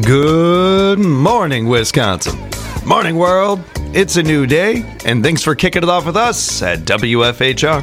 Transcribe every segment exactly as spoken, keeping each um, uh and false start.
Good morning, Wisconsin. Morning, world. It's a new day, and thanks for kicking it off with us at W F H R.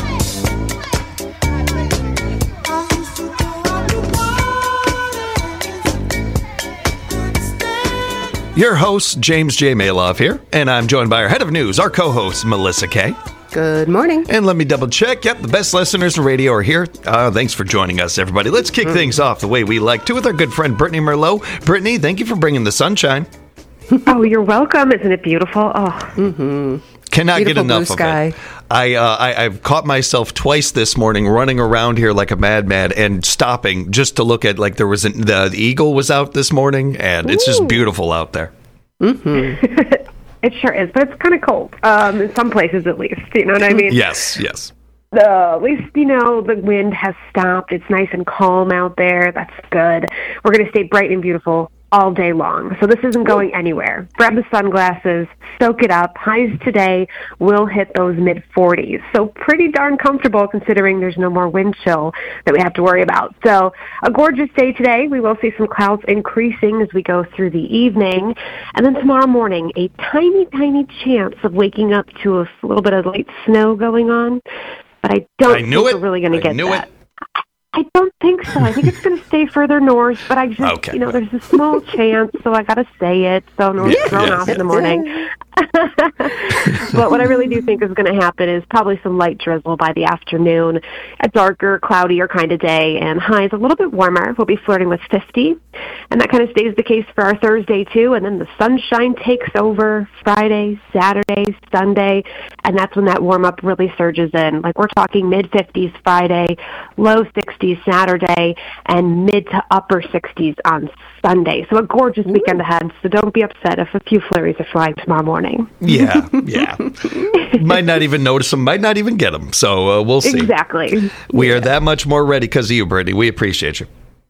Your host, James J. Maloff here, and I'm joined by our head of news, our co-host, Melissa Kay. Good morning. And let me double check. Yep, the best listeners in radio are here. Uh, thanks for joining us, everybody. Let's kick mm. things off the way we like to with our good friend, Brittany Merlot. Brittany, thank you for bringing the sunshine. Oh, you're welcome. Isn't it beautiful? Oh, mm-hmm. Cannot Beautiful get enough blue sky. of it. I, uh, I, I've caught myself twice this morning running around here like a madman and stopping just to look at, like, there was an, the, the eagle was out this morning, and Ooh. It's just beautiful out there. Mm-hmm. It sure is, but it's kind of cold, um, in some places at least. You know what I mean? Yes, yes. Uh, at least, you know, the wind has stopped. It's nice and calm out there. That's good. We're going to stay bright and beautiful all day long. So this isn't going anywhere. Grab the sunglasses, soak it up. Highs today will hit those mid forties. So pretty darn comfortable considering there's no more wind chill that we have to worry about. So a gorgeous day today. We will see some clouds increasing as we go through the evening. And then tomorrow morning, a tiny, tiny chance of waking up to a little bit of light snow going on. But I don't I knew think it. we're really going to I get knew that. It. I don't think so. I think it's going to stay further north, but I just, okay. you know, there's a small chance, so I got to say it, so no one's yeah, thrown yeah, off yeah. in the morning. But what I really do think is going to happen is probably some light drizzle by the afternoon, a darker, cloudier kind of day, and highs a little bit warmer. We'll be flirting with fifty, and that kind of stays the case for our Thursday, too, and then the sunshine takes over Friday, Saturday, Sunday, and that's when that warm-up really surges in. Like, we're talking mid-fifties Friday, low sixties Saturday, and mid to upper sixties on Sunday. So a gorgeous Ooh. weekend ahead, so don't be upset if a few flurries are flying tomorrow morning. Yeah, yeah. Might not even notice them, might not even get them. So uh, we'll see. Exactly. We yeah. are that much more ready because of you, Brittany. We appreciate you.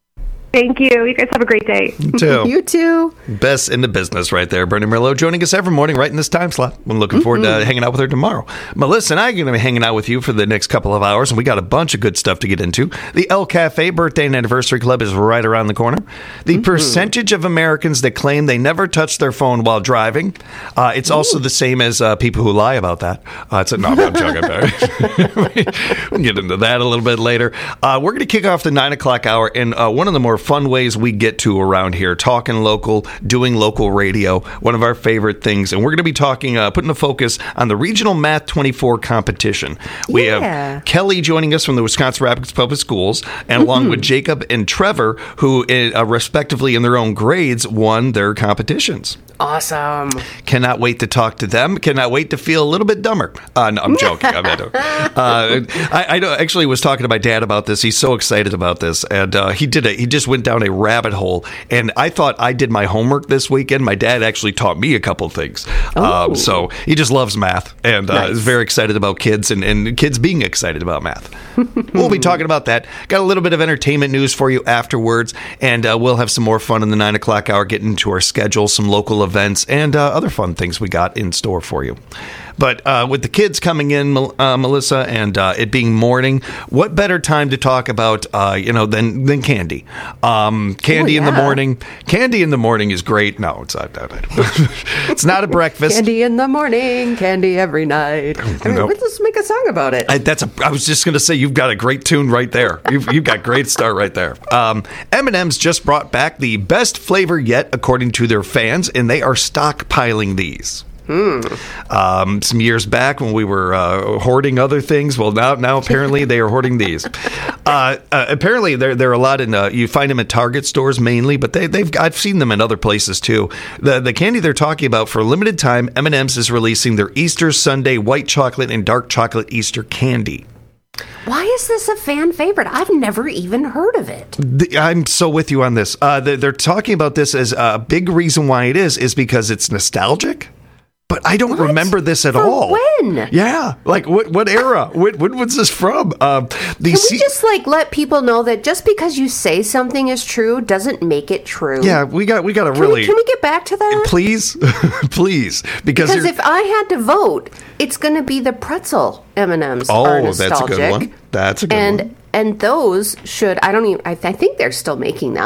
Thank you. You guys have a great day. You too. You too. Best in the business right there. Brittany Merlot joining us every morning right in this time slot. I'm looking forward mm-hmm. to hanging out with her tomorrow. Melissa and I are going to be hanging out with you for the next couple of hours, and we got a bunch of good stuff to get into. The El Cafe Birthday and Anniversary Club is right around the corner. The mm-hmm. percentage of Americans that claim they never touch their phone while driving, uh, it's Ooh. also the same as uh, people who lie about that. Uh, it's a, no, I'm joking. We'll get into that a little bit later. Uh, we're going to kick off the nine o'clock hour, and uh, one of the more fun ways we get to around here, talking local, doing local radio, one of our favorite things. And we're going to be talking, uh, putting a focus on the Regional Math twenty-four competition. We yeah. have Kelly joining us from the Wisconsin Rapids Public Schools, and along mm-hmm. with Jacob and Trevor, who uh, respectively in their own grades won their competitions. Awesome. Cannot wait to talk to them. Cannot wait to feel a little bit dumber. Uh, no, I'm joking. I'm uh, I, I actually was talking to my dad about this. He's so excited about this. And uh, he did a, he just went down a rabbit hole. And I thought I did my homework this weekend. My dad actually taught me a couple things. Um, so he just loves math and uh, nice. is very excited about kids and, and kids being excited about math. We'll be talking about that. Got a little bit of entertainment news for you afterwards. And uh, we'll have some more fun in the nine o'clock hour, getting into our schedule, some local events, and uh, other fun things we got in store for you. But uh, with the kids coming in, uh, Melissa, and uh, it being morning, what better time to talk about, uh, you know, than than candy? Um, candy oh, yeah. in the morning. Candy in the morning is great. No, it's not. It's not a breakfast. Candy in the morning, candy every night. I mean, nope. Let's make a song about it. I, that's. A, I was just going to say you've got a great tune right there. You've you've got great start right there. Um, M and M's just brought back the best flavor yet, according to their fans, and they are stockpiling these. Hmm. Um, some years back when we were uh, hoarding other things, well, now now apparently they are hoarding these. Uh, uh, apparently, they're they're a lot in. Uh, you find them at Target stores mainly, but they they've I've seen them in other places too. The the candy they're talking about for a limited time, M and M's is releasing their Easter Sunday white chocolate and dark chocolate Easter candy. Why is this a fan favorite? I've never even heard of it. I'm so with you on this. Uh, they're talking about this as a big reason why it is is because it's nostalgic. But I don't what? remember this at For all. When? Yeah, like what? What era? When, when was this from? Uh, the Can C- we just like let people know that just because you say something is true doesn't make it true? Yeah, we got we got to can really. We, can we get back to that, please, please? Because, because if I had to vote, it's going to be the pretzel M and M's. Oh, are nostalgic, that's a good one. That's a good and, one. And those should. I don't even. I, I think they're still making them.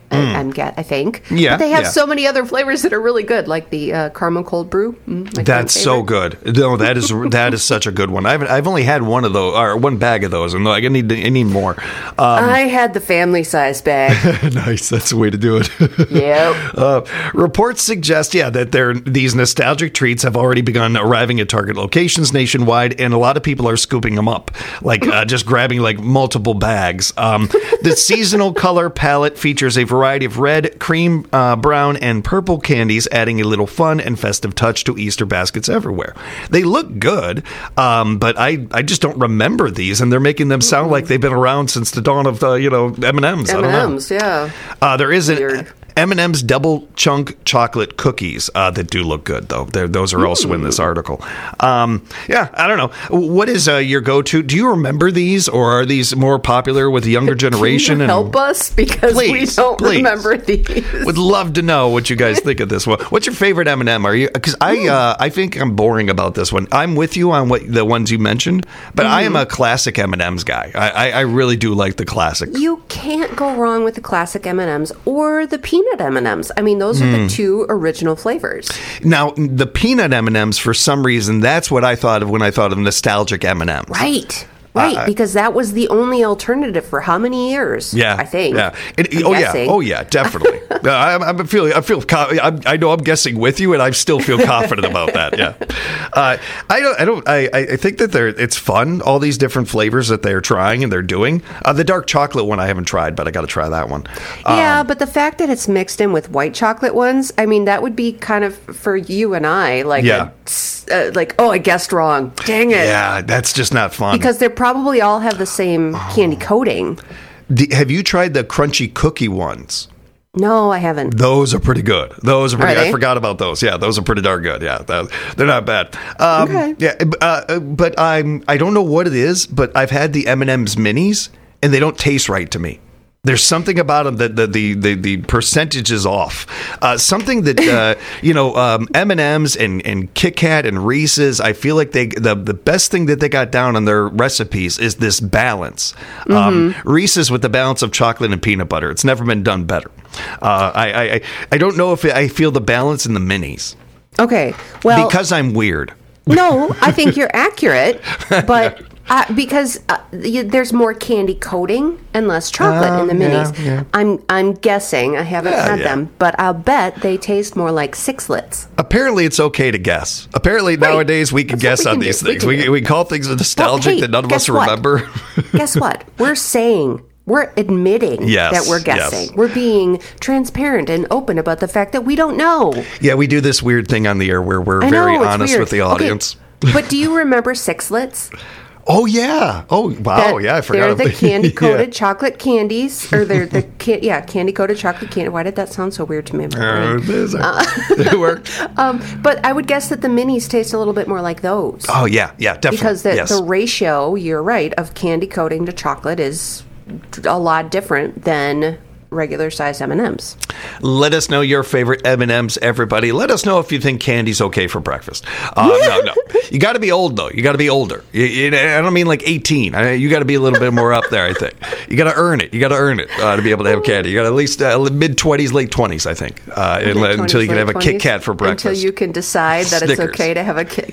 I, I'm get, I think. Yeah, But they have yeah. so many other flavors that are really good, like the uh, caramel cold brew. Mm, my That's so favorite. good. No, that is that is such a good one. I've I've only had one of those, or one bag of those, and I need I need more. Um, I had the family size bag. nice, that's the way to do it. Yep. Uh, reports suggest, yeah, that there these nostalgic treats have already begun arriving at Target locations nationwide, and a lot of people are scooping them up, like uh, just grabbing like multiple bags. Um, the seasonal color palette features a variety of red, cream, uh, brown, and purple candies, adding a little fun and festive touch to Easter baskets everywhere. They look good, um, but I, I just don't remember these, and they're making them sound like they've been around since the dawn of, uh, you know, M and M's. M and M's, yeah. Uh, there is an Weird. M and M's double chunk chocolate cookies uh, that do look good, though. They're, those are also in this article. Um, yeah, I don't know. What is uh, your go-to? Do you remember these, or are these more popular with the younger generation? Can you and help us? Because Please, we don't please. remember these. Would love to know what you guys think of this one. What's your favorite M and M? Are you? Because I, uh, I think I'm boring about this one. I'm with you on what the ones you mentioned, but I am a classic M and M's guy. I, I, I really do like the classics. You can't go wrong with the classic M and M's or the peanut M and M's. I mean, those are the two original flavors. Now, the peanut M and M's, for some reason, that's what I thought of when I thought of nostalgic M and M's. Right. Right, Uh, because that was the only alternative for how many years? Yeah, I think. Yeah. It- I'm oh guessing. yeah. Oh yeah. Definitely. uh, I, I'm feeling. I feel. Co- I'm, I know I'm guessing with you, and I still feel confident about that. Yeah. Uh, I don't. I don't. I, I think that they're. It's fun. All these different flavors that they're trying and they're doing. Uh, the dark chocolate one I haven't tried, but I got to try that one. Yeah, Um, but the fact that it's mixed in with white chocolate ones, I mean, that would be kind of for you and I, like, Yeah. a, uh, like, oh, I guessed wrong. Dang it. yeah, that's just not fun. Because they probably all have the same Oh. candy coating. The- have you tried the crunchy cookie ones? No, I haven't. Those are pretty good. Those are pretty. Are I they? forgot about those. Yeah, those are pretty darn good. Yeah, that, they're not bad. Um, Okay. Yeah, uh, but I'm. I don't know what it is, but I've had the M and M's minis, and they don't taste right to me. There's something about them that the the the, the percentage is off. Uh, something that uh, you know, um, M and M's and and Kit Kat and Reese's. I feel like they the the best thing that they got down on their recipes is this balance. Um, Reese's with the balance of chocolate and peanut butter. It's never been done better. Uh, I, I I don't know if I feel the balance in the minis Okay. Well, because I'm weird. no, I think you're accurate, but uh, because uh, y- there's more candy coating and less chocolate in the Oh, yeah, minis. yeah. I'm I'm guessing. I haven't Yeah, had yeah. them, but I'll bet they taste more like Sixlets. Apparently, it's okay to guess. Apparently, Right. nowadays we can That's guess what we on can these do. We things. can We, do. we call things nostalgic Well, hey, that none of us guess what? remember. Guess what? We're saying. We're admitting Yes, that we're yes. guessing. We're being transparent and open about the fact that we don't know. Yeah, we do this weird thing on the air where we're I very know, it's honest weird. with the Okay, audience. but do you remember Sixlets? Oh yeah. Oh wow. That yeah, I forgot. They're about the candy coated Yeah. chocolate candies, or they're the ca- yeah candy coated chocolate candy. Why did that sound so weird to me? in my Uh, brain? it is. It worked. Um, but I would guess that the minis taste a little bit more like those. Oh yeah, yeah, definitely. Because the, yes. the ratio, you're right, of candy coating to chocolate is a lot different than regular size M and M's. Let us know your favorite M and M's, everybody. Let us know if you think candy's okay for breakfast. Uh, no, no. You got to be old, though. You got to be older. You, you, I don't mean like eighteen. I, you got to be a little bit more up there, I think. You got to earn it. You got to earn it uh, to be able to have candy. You got at least uh, mid-twenties, late twenties, I think, uh, and, Mid-twenties, until you can late have a Kit twenties, Kat for breakfast. Until you can decide that Snickers. it's okay to have a Kit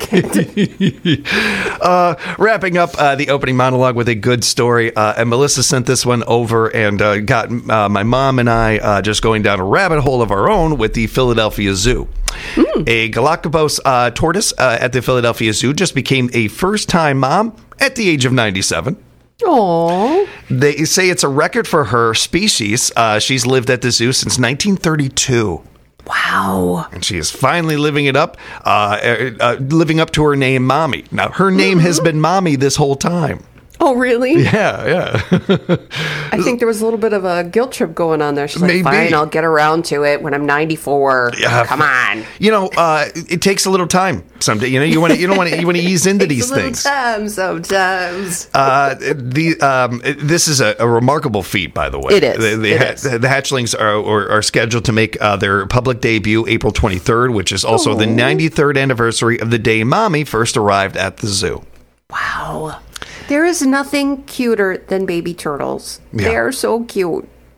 Kat. uh, wrapping up uh, the opening monologue with a good story. Uh, and Melissa sent this one over and uh, got uh, my mom and I uh, just going down a rabbit hole of our own with the Philadelphia Zoo. Mm. A Galapagos uh, tortoise uh, at the Philadelphia Zoo just became a first-time mom at the age of ninety-seven. Aww. They say it's a record for her species. Uh, she's lived at the zoo since nineteen thirty-two. Wow. And she is finally living it up, uh, uh, living up to her name, Mommy. Now, her name has been Mommy this whole time. Oh, really? Yeah, yeah. I think there was a little bit of a guilt trip going on there. She's like, Maybe. fine, I'll get around to it when I'm ninety-four. Yeah. Come on. You know, uh, it takes a little time someday. You know, you want to, you don't want to, you want to ease into Takes these a little things. time sometimes. Uh, the um, this is a, a remarkable feat, by the way. It is. The, the, It ha- is. the hatchlings are, are are scheduled to make uh, their public debut April twenty-third, which is also the Oh. ninety-third anniversary of the day Mommy first arrived at the zoo. Wow. There is nothing cuter than baby turtles. Yeah. They are so cute.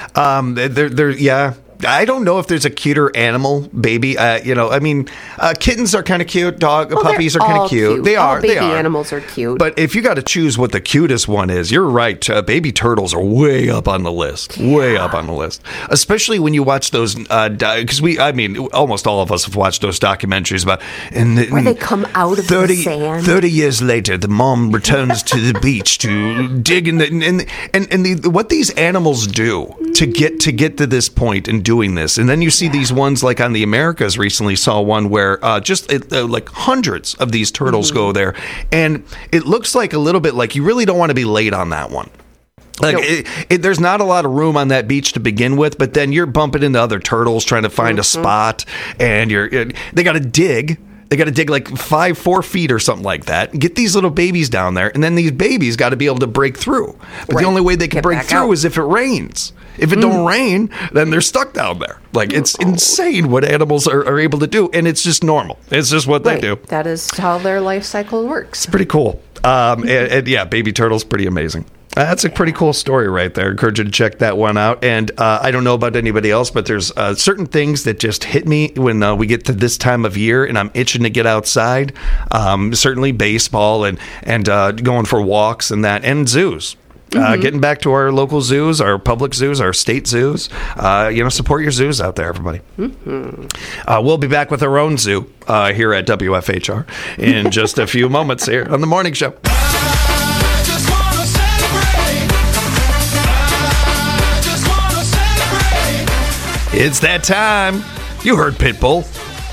Um, they're, they're, yeah. I don't know if there's a cuter animal baby. Uh, you know, I mean, uh, kittens are kind of cute. Dog Well, puppies are they're kind all of cute. cute. They All are. baby they are. animals are cute. But if you got to choose what the cutest one is, you're right. Uh, baby turtles are way up on the list. Way up on the list. Especially when you watch those, because we, I mean, almost all of us have watched those documentaries about and the, Where they come out of thirty, the sand. thirty years later, the mom returns to the beach to dig in the and and, and the, what these animals do to get to get to this point in doing this, and then you see yeah. these ones like on the Americas. Recently, saw one where uh, just uh, like hundreds of these turtles mm-hmm. go there, and it looks like a little bit like you really don't want to be late on that one. Like nope. it, it, there's not a lot of room on that beach to begin with, but then you're bumping into other turtles trying to find mm-hmm. a spot, and you're it, they got to dig. They got to dig like five, four feet or something like that. Get these little babies down there, and then these babies got to be able to break through. But right. the only way they can Get break through out. is if it rains. If it mm. don't rain, then they're stuck down there. Like, it's oh. insane what animals are, are able to do, and it's just normal. It's just what right. they do. That is how their life cycle works. It's pretty cool. Um, and, and yeah, baby turtle's pretty amazing. That's a pretty cool story right there. I encourage you to check that one out. And uh, I don't know about anybody else, but there's uh, certain things that just hit me when uh, we get to this time of year and I'm itching to get outside. Um, certainly baseball and, and uh, going for walks and that, and zoos. Uh, mm-hmm. Getting back to our local zoos, our public zoos, our state zoos. Uh, you know, support your zoos out there, everybody. Mm-hmm. Uh, we'll be back with our own zoo uh, here at W F H R in just a few moments here on The Morning Show. It's that time. You heard Pitbull.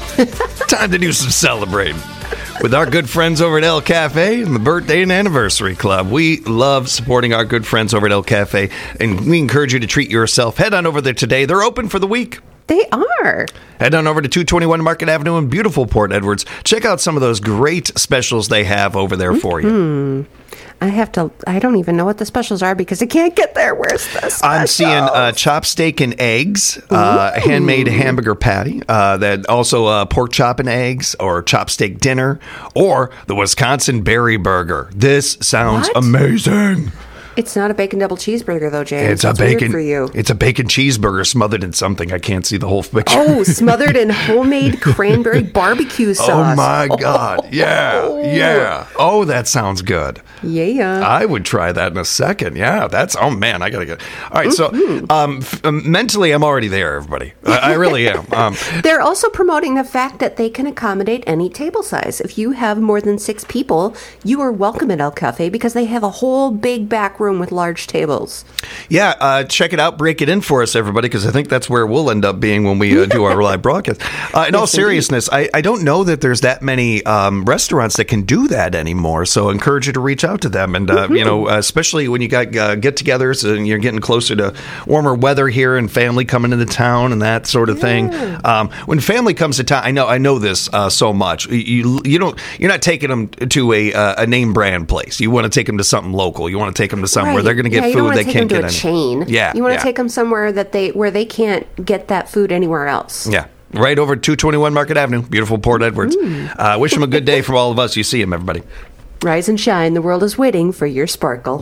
Time to do some celebrating with our good friends over at El Cafe and the Birthday and Anniversary Club. We love supporting our good friends over at El Cafe, and we encourage you to treat yourself. Head on over there today. They're open for the week. They are. Head on over to two twenty-one Market Avenue in beautiful Port Edwards. Check out some of those great specials they have over there for mm-hmm. you. I have to, I don't even know what the specials are because I can't get there. Where's the specials? I'm seeing uh, chop steak and eggs, uh, handmade hamburger patty, uh, that also uh, pork chop and eggs, or chop steak dinner, or the Wisconsin Berry Burger. This sounds what? amazing. It's not a bacon double cheeseburger, though, James. It's That's a bacon for you. It's a bacon cheeseburger smothered in something. I can't see the whole picture. Oh, smothered in homemade cranberry barbecue sauce. Oh my God! Oh. Yeah, yeah. Oh, that sounds good. Yeah, I would try that in a second. Yeah, that's. Oh man, I gotta get. All right, mm-hmm. so um, f- mentally, I'm already there, everybody. I, I really am. Um, They're also promoting the fact that they can accommodate any table size. If you have more than six people, you are welcome at El Cafe because they have a whole big back room with large tables. Yeah, uh, check it out. Break it in for us, everybody, because I think that's where we'll end up being when we uh, do our live broadcast. Uh, in yes, all seriousness, I, I don't know that there's that many um, restaurants that can do that anymore. So I encourage you to reach out to them, and uh, mm-hmm. you know, especially when you got uh, get-togethers and you're getting closer to warmer weather here, and family coming into town and that sort of yeah. thing. Um, when family comes to town, I know I know this uh, so much. You you don't you're not taking them to a uh, a name brand place. You want to take them to something local. You want to take them to somewhere right. they're going to get yeah, food they can't get. You don't want to take them to a chain. Yeah, you want to yeah. take them somewhere that they where they can't get that food anywhere else. Yeah. Right over two twenty-one Market Avenue, beautiful Port Edwards. Uh, wish them a good day from all of us. You see them, everybody. Rise and shine. The world is waiting for your sparkle.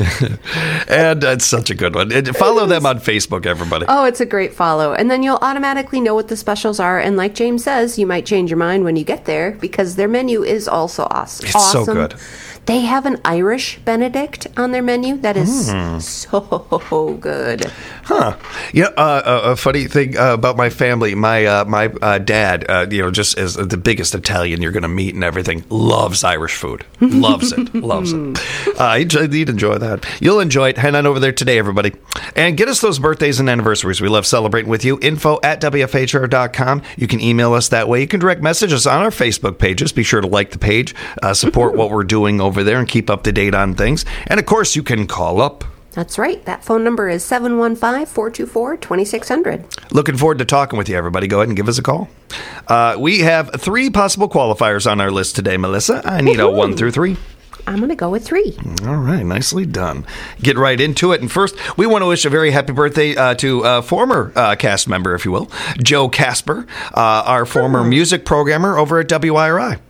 And it's such a good one. And follow them on Facebook, everybody. Oh, it's a great follow. And then you'll automatically know what the specials are. And like James says, you might change your mind when you get there because their menu is also awesome. It's awesome. so good. They have an Irish Benedict on their menu that is mm. so good. Huh. Yeah, uh, a, a funny thing uh, about my family, my uh, my uh, dad, uh, you know, just as the biggest Italian you're going to meet and everything, loves Irish food. Loves it. Loves it. Uh, he'd, he'd enjoy that. You'll enjoy it. Head on over there today, everybody. And get us those birthdays and anniversaries. We love celebrating with you. Info at W F H R dot com. You can email us that way. You can direct message us on our Facebook pages. Be sure to like the page, uh, support what we're doing over there, and keep up to date on things. And, of course, you can call up. That's right. That phone number is seven one five, four two four, two six zero zero. Looking forward to talking with you, everybody. Go ahead and give us a call. Uh, we have three possible qualifiers on our list today, Melissa. I need Woo-hoo. a one through three. I'm going to go with three. All right. Nicely done. Get right into it. And first, we want to wish a very happy birthday uh, to a former uh, cast member, if you will, Joe Casper, uh, our former oh. music programmer over at W I R I.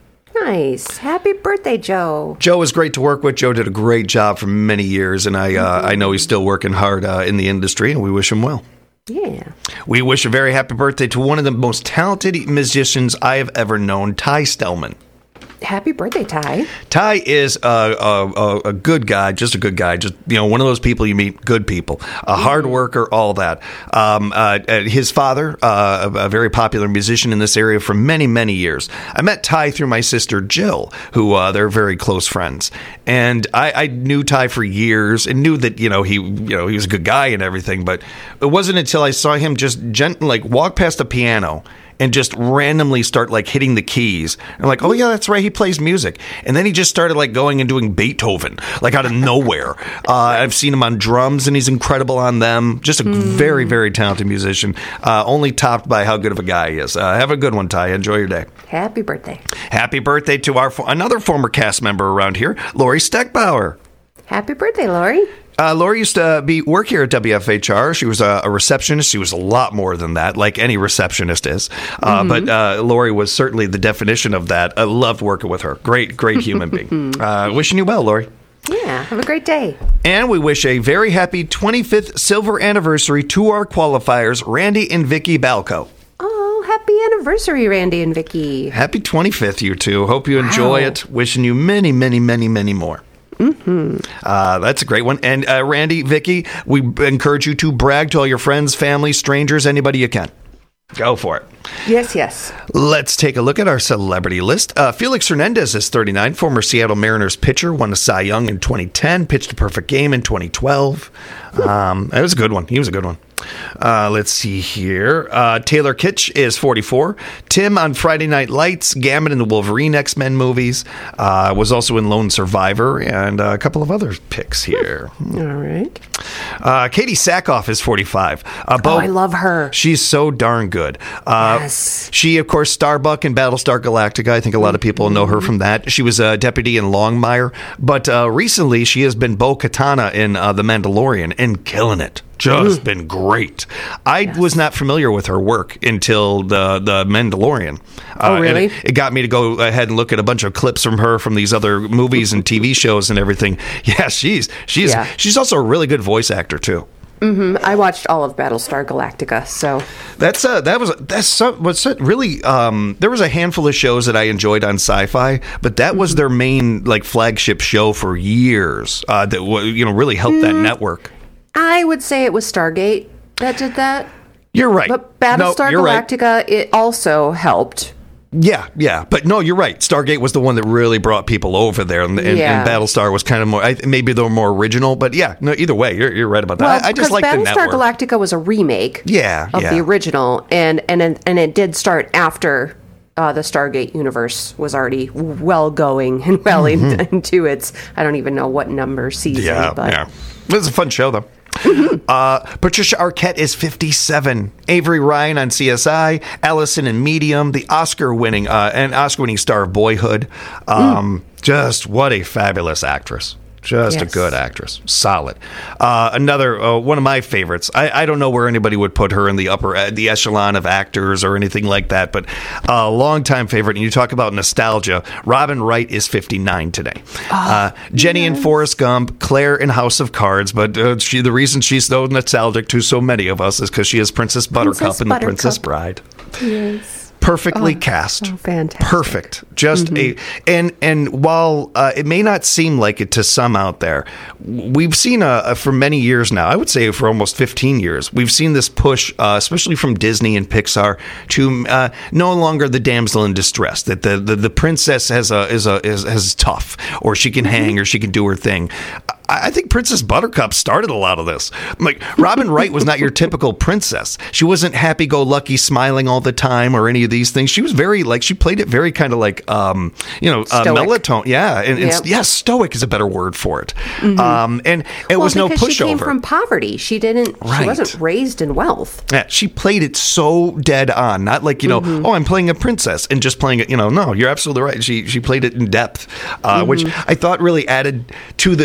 Nice. Happy birthday, Joe. Joe was great to work with. Joe did a great job for many years, and I uh, I know he's still working hard uh, in the industry, and we wish him well. Yeah. We wish a very happy birthday to one of the most talented musicians I have ever known, Ty Stellman. Happy birthday, Ty. Ty is a, a, a good guy, just a good guy, just, you know, one of those people you meet, good people, a hard worker, all that. Um, uh, his father, uh, a, a very popular musician in this area for many, many years. I met Ty through my sister, Jill, who uh, they're very close friends. And I, I knew Ty for years and knew that, you know, he, you know, he was a good guy and everything. But it wasn't until I saw him just gent- like walk past the piano and just randomly start like hitting the keys. I'm like, oh yeah, that's right, he plays music. And then he just started like going and doing Beethoven, like out of nowhere. Uh, I've seen him on drums, and he's incredible on them. Just a mm. very, very talented musician. Uh, only topped by how good of a guy he is. Uh, have a good one, Ty. Enjoy your day. Happy birthday. Happy birthday to our fo- another former cast member around here, Lori Steckbauer. Happy birthday, Lori. Uh, Lori used to be work here at W F H R. She was a, a receptionist. She was a lot more than that, like any receptionist is. Uh, mm-hmm. But uh, Lori was certainly the definition of that. I loved working with her. Great, great human being. Uh, wishing you well, Lori. Yeah, have a great day. And we wish a very happy twenty-fifth silver anniversary to our qualifiers, Randy and Vicky Balco. Oh, happy anniversary, Randy and Vicky. Happy twenty-fifth, you two. Hope you enjoy wow. it. Wishing you many, many, many, many more. Mm-hmm. Uh, that's a great one. And uh, Randy, Vicky, we encourage you to brag to all your friends, family, strangers, anybody you can. Go for it. Yes, yes. Let's take a look at our celebrity list. Uh, Felix Hernandez is thirty-nine, former Seattle Mariners pitcher, won a Cy Young in twenty ten, pitched a perfect game in twenty twelve. Um, that was a good one. He was a good one. Uh, let's see here. Uh, Taylor Kitsch is forty-four. Tim on Friday Night Lights, Gambit in the Wolverine X-Men movies. Uh, was also in Lone Survivor, and uh, a couple of other picks here. All right. Uh, Katie Sackhoff is forty-five. Uh, Bo, oh, I love her. She's so darn good. Uh, yes. She, of course, Starbuck in Battlestar Galactica. I think a lot of people know her from that. She was a deputy in Longmire. But uh, recently, she has been Bo-Katan in uh, The Mandalorian and killing it. Just mm. been great. I yes. was not familiar with her work until the the Mandalorian. Oh, uh, really? It, it got me to go ahead and look at a bunch of clips from her from these other movies and T V shows and everything. Yeah, she's she's yeah. she's also a really good voice actor too. Mm-hmm. I watched all of Battlestar Galactica, so that's uh that was that's so, what's it really um there was a handful of shows that I enjoyed on Sci-Fi, but that mm-hmm. was their main like flagship show for years. Uh, that you know really helped mm. that network. I would say it was Stargate that did that. You're right. But Battlestar no, Galactica, right. It also helped. Yeah, yeah. But no, you're right. Stargate was the one that really brought people over there. And, and, yeah. and Battlestar was kind of more, I, maybe they were more original. But yeah, no, either way, you're, you're right about that. Well, I, I just like the network. Battlestar Galactica was a remake yeah, of yeah. the original. And, and, and it did start after uh, the Stargate universe was already well going and well mm-hmm. in, into its, I don't even know what number season. Yeah, but. yeah. It was a fun show, though. uh, Patricia Arquette is fifty-seven. Avery Ryan on C S I. Allison in Medium. The Oscar-winning uh, and Oscar-winning star of Boyhood. Um, mm. Just what a fabulous actress. Just yes. a good actress. Solid. Uh, another, uh, one of my favorites. I, I don't know where anybody would put her in the upper, uh, the echelon of actors or anything like that, but a longtime favorite. And you talk about nostalgia. Robin Wright is fifty-nine today. Oh, uh, Jenny yes. in Forrest Gump, Claire in House of Cards, but uh, she, the reason she's so nostalgic to so many of us is because she is Princess Buttercup Princess in Buttercup. The Princess Bride. Yes. Perfectly oh, cast. Oh, fantastic. Perfect. Just mm-hmm. a and and while uh, it may not seem like it to some out there, we've seen a, a for many years now. I would say for almost fifteen years, we've seen this push, uh, especially from Disney and Pixar, to uh, no longer the damsel in distress. That the, the, the princess has a is a is, is tough, or she can mm-hmm. hang, or she can do her thing. I think Princess Buttercup started a lot of this. Like, Robin Wright was not your typical princess. She wasn't happy-go-lucky, smiling all the time, or any of these things. She was very, like, she played it very kind of like, um, you know, uh, melatonin. Yeah, and, yep. and yeah, stoic is a better word for it. Mm-hmm. Um, and it well, was no pushover. She came from poverty. She didn't. Right. She wasn't raised in wealth. Yeah, she played it so dead on. Not like you know, mm-hmm. oh, I'm playing a princess and just playing it. You know, no, you're absolutely right. She she played it in depth, uh, mm-hmm. which I thought really added to the the fun.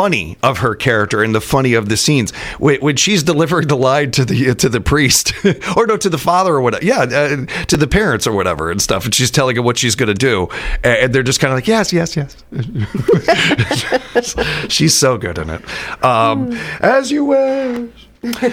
funny of her character and the funny of the scenes when, when she's delivering the line to the to the priest or no to the father or whatever, yeah, uh, to the parents or whatever and stuff, and she's telling him what she's going to do, and they're just kind of like, yes, yes, yes. She's so good in it. Um, as you wish.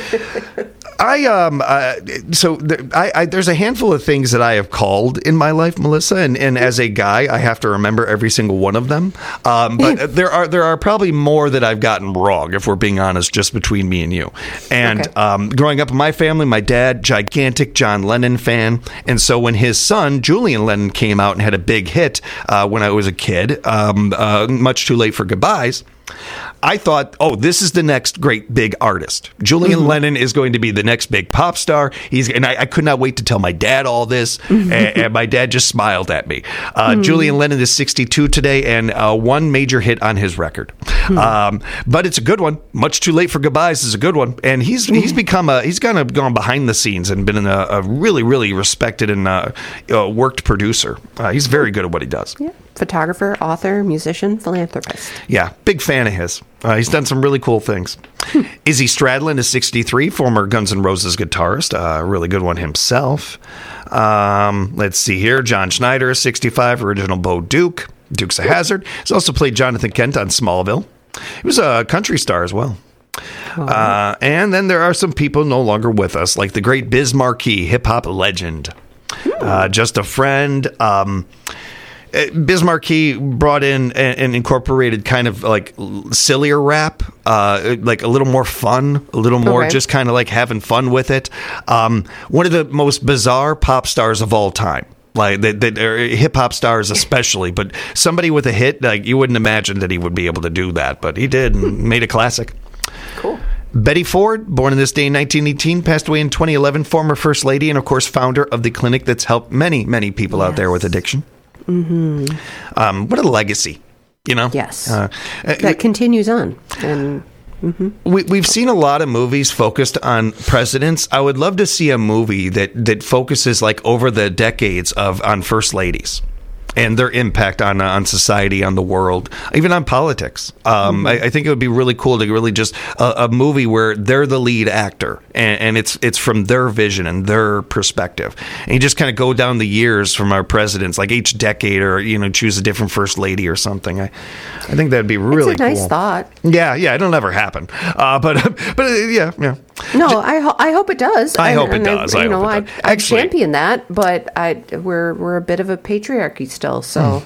I um uh, so th- I, I there's a handful of things that I have called in my life, Melissa, and, and as a guy, I have to remember every single one of them. Um, but there are there are probably more that I've gotten wrong, if we're being honest, just between me and you. And Okay. um, growing up in my family, my dad, gigantic John Lennon fan, and so when his son Julian Lennon came out and had a big hit uh, when I was a kid, um, uh, Much Too Late for Goodbyes, I thought, oh, this is the next great big artist. Julian Mm-hmm. Lennon is going to be the next big pop star. He's and I, I could not wait to tell my dad all this, Mm-hmm. and, and my dad just smiled at me. Uh, Julian Lennon is sixty-two today, and uh, one major hit on his record. Hmm. Um, but it's a good one. Much Too Late for Goodbyes is a good one, and he's Hmm. he's become a he's kind of gone behind the scenes and been a, a really really respected and uh, uh, worked producer. Uh, he's very good at what he does. Yeah. Photographer, author, musician, philanthropist. Yeah, big fan of his. Uh, he's done some really cool things. Izzy Stradlin is sixty-three, former Guns N' Roses guitarist, a uh, really good one himself. Um, let's see here. John Schneider is sixty-five, original Bo Duke, Dukes of Hazzard. He's also played Jonathan Kent on Smallville. He was a country star as well. Uh, and then there are some people no longer with us, like the great Biz Markie, hip-hop legend. Uh, just a friend. Um, Biz Markie brought in and, and incorporated kind of like sillier rap, uh, like a little more fun, a little more Okay. just kind of like having fun with it. Um, one of the most bizarre pop stars of all time. Like that, that hip hop stars especially, but somebody with a hit, like you wouldn't imagine that he would be able to do that, but he did and made a classic. Cool. Betty Ford, born in this day in nineteen eighteen, passed away in twenty eleven, former First Lady and, of course, founder of the clinic that's helped many, many people out there with addiction. Mm-hmm. Um, what a legacy, you know? Yes. Uh, That continues on. And we, we've seen a lot of movies focused on presidents. I would love to see a movie that, that focuses like over the decades of on First Ladies and their impact on on society, on the world, even on politics. Um, I, I think it would be really cool to really just a, a movie where they're the lead actor and, and it's it's from their vision and their perspective. And you just kind of go down the years from our presidents, like each decade, or you know, choose a different first lady or something. I I think that'd be really it's a nice cool. thought. Yeah, yeah, it'll never happen. Uh, but but uh, yeah, yeah. No, I ho- I hope it does. I And- hope it and does. I, I you hope know, it I does. I Actually- champion that, but I we're we're a bit of a patriarchy still. So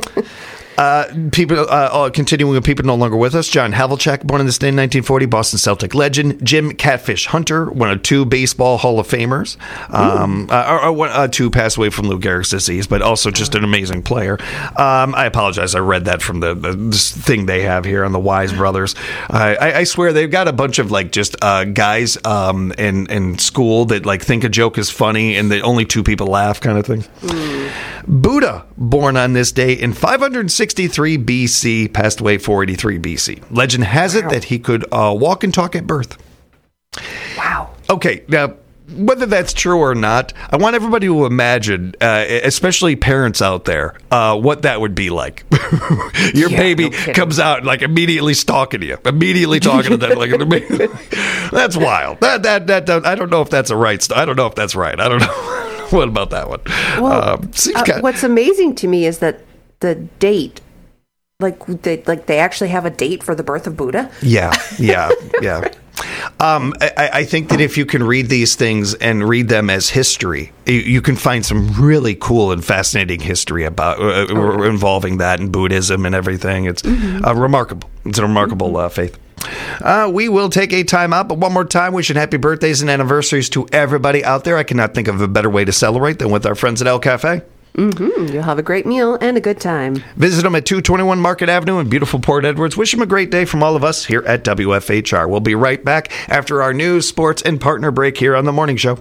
Uh, people, uh, oh, continuing with people no longer with us. John Havlicek, born in this day in nineteen forty, Boston Celtic legend. Jim Catfish Hunter, one of two baseball Hall of Famers. Um, uh, or, or one, uh, two passed away from Lou Gehrig's disease, but also just an amazing player. Um, I apologize. I read that from the, the this thing they have here on the Wise Brothers. I, I, I swear they've got a bunch of like just uh, guys um, in in school that like think a joke is funny and that only two people laugh, kind of thing. Buddha, born on this day in five hundred sixty-three B C, passed away four eighty-three B C. Legend has it that he could uh, walk and talk at birth. wow. Okay, now, whether that's true or not, I want everybody to imagine, uh, especially parents out there, uh, what that would be like. Your Yeah, baby no kidding. comes out like immediately stalking you, immediately talking to them. Like, that's wild. That, that, that, that, I don't know if that's a right. St- I don't know if that's right. I don't know. What about that one? Well, Um, seems uh, kind- what's amazing to me is that the date, like they like they actually have a date for the birth of Buddha. Yeah, yeah, yeah. Um, I, I think that if you can read these things and read them as history, you, you can find some really cool and fascinating history about uh, Oh, involving that and Buddhism and everything. It's Mm-hmm. uh, remarkable. It's a remarkable uh, faith. Uh, we will take a time out, but one more time, wishing happy birthdays and anniversaries to everybody out there. I cannot think of a better way to celebrate than with our friends at El Cafe. Mm, you'll have a great meal and a good time. Visit them at two twenty-one Market Avenue in beautiful Port Edwards. Wish them a great day from all of us here at W F H R. We'll be right back after our news, sports, and partner break here on The Morning Show.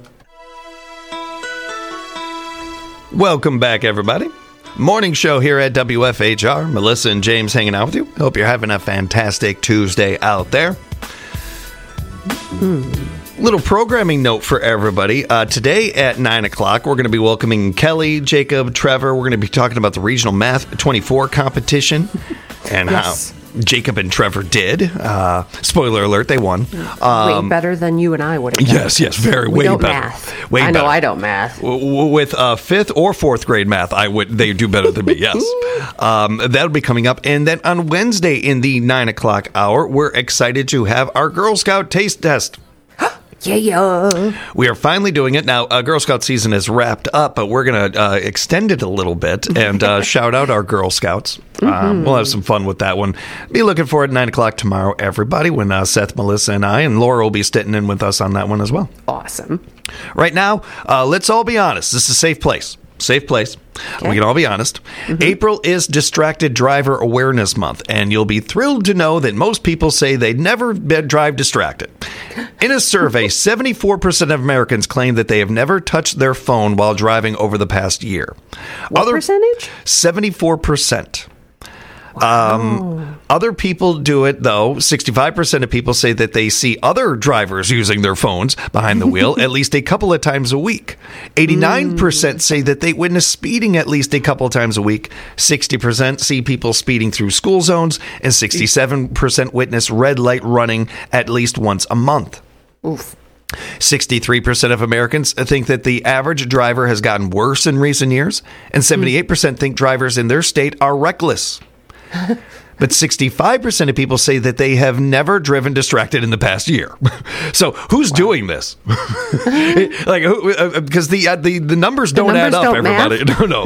Welcome back, everybody. Morning Show here at W F H R. Melissa and James hanging out with you. Hope you're having a fantastic Tuesday out there. Little programming note for everybody. Uh, today at nine o'clock, we're going to be welcoming Kelly, Jacob, Trevor. We're going to be talking about the Regional Math twenty-four competition and Yes. how Jacob and Trevor did. Uh, spoiler alert, they won. Um, way better than you and I would have done. Yes, yes, very, we way don't better. Math. Way I know better. I don't math. W- w- with uh, fifth or fourth grade math, I would they do better than me. Yes, um, that'll be coming up, and then on Wednesday in the nine o'clock hour, we're excited to have our Girl Scout taste test. Yeah, yeah. We are finally doing it now. Uh, Girl Scout season is wrapped up, but we're going to uh, extend it a little bit and uh, shout out our Girl Scouts. Um, we'll have some fun with that one. Be looking for it at nine o'clock tomorrow, everybody, when uh, Seth, Melissa, and I, and Laura will be sitting in with us on that one as well. Awesome. Right now, uh, let's all be honest. This is a safe place. Safe place. Okay. We can all be honest. Mm-hmm. April is Distracted Driver Awareness Month, and you'll be thrilled to know that most people say they'd never be- drive distracted. In a survey, seventy-four percent of Americans claim that they have never touched their phone while driving over the past year. What Other, percentage? seventy-four percent. Um, other people do it, though. sixty-five percent of people say that they see other drivers using their phones behind the wheel at least a couple of times a week. eighty-nine percent say that they witness speeding at least a couple of times a week. sixty percent see people speeding through school zones, and sixty-seven percent witness red light running at least once a month. Oof. sixty-three percent of Americans think that the average driver has gotten worse in recent years, and seventy-eight percent think drivers in their state are reckless. But sixty-five percent of people say that they have never driven distracted in the past year. So who's wow. doing this? Like, who, uh, because the, uh, the the numbers don't the numbers add up, don't everybody. Math? No, no.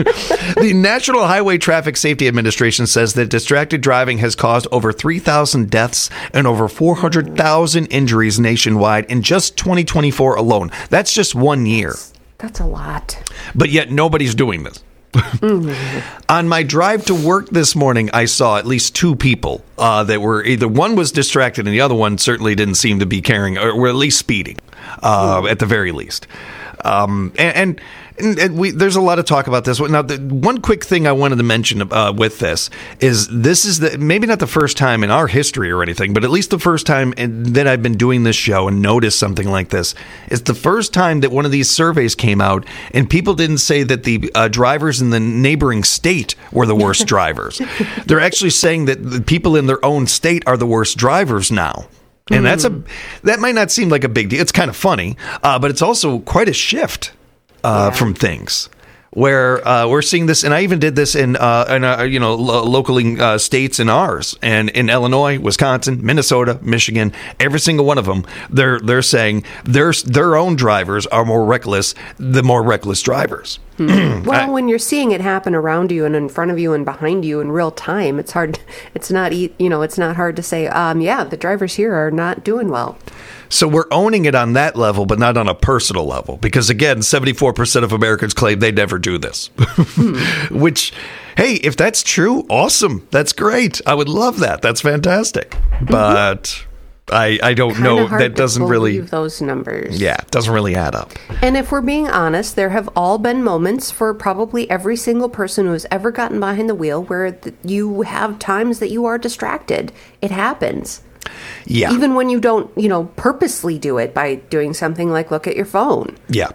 The National Highway Traffic Safety Administration says that distracted driving has caused over three thousand deaths and over four hundred thousand injuries nationwide in just twenty twenty-four alone. That's just one year. That's a lot. But yet nobody's doing this. Mm-hmm. On my drive to work this morning, I saw at least two people uh, that were either one was distracted and the other one certainly didn't seem to be carrying or were at least speeding uh, mm. at the very least. Um, and, and And, and we, there's a lot of talk about this. Now, the one quick thing I wanted to mention uh, with this is this is the maybe not the first time in our history or anything, but at least the first time in, that I've been doing this show and noticed something like this. It's the first time that one of these surveys came out and people didn't say that the uh, drivers in the neighboring state were the worst drivers. They're actually saying that the people in their own state are the worst drivers now. And mm. that's a that might not seem like a big deal. It's kind of funny, uh, but it's also quite a shift. Uh, yeah. From things where uh, we're seeing this, and I even did this in, uh, in uh, you know, lo- locally uh, states in ours, and in Illinois, Wisconsin, Minnesota, Michigan, every single one of them, they're they're saying their their own drivers are more reckless, the more reckless drivers. Mm-hmm. Well, I, when you're seeing it happen around you and in front of you and behind you in real time, it's hard. It's not you know, it's not hard to say, um, yeah, the drivers here are not doing well. So we're owning it on that level, but not on a personal level. Because, again, seventy-four percent of Americans claim they never do this. hmm. Which, hey, if that's true, awesome. That's great. I would love that. That's fantastic. Mm-hmm. But I, I don't Kinda know. Hard that doesn't to really... those numbers. Yeah, it doesn't really add up. And if we're being honest, there have all been moments for probably every single person who's ever gotten behind the wheel where th- you have times that you are distracted. It happens. Yeah. Even when you don't, you know, purposely do it by doing something like look at your phone. Yeah.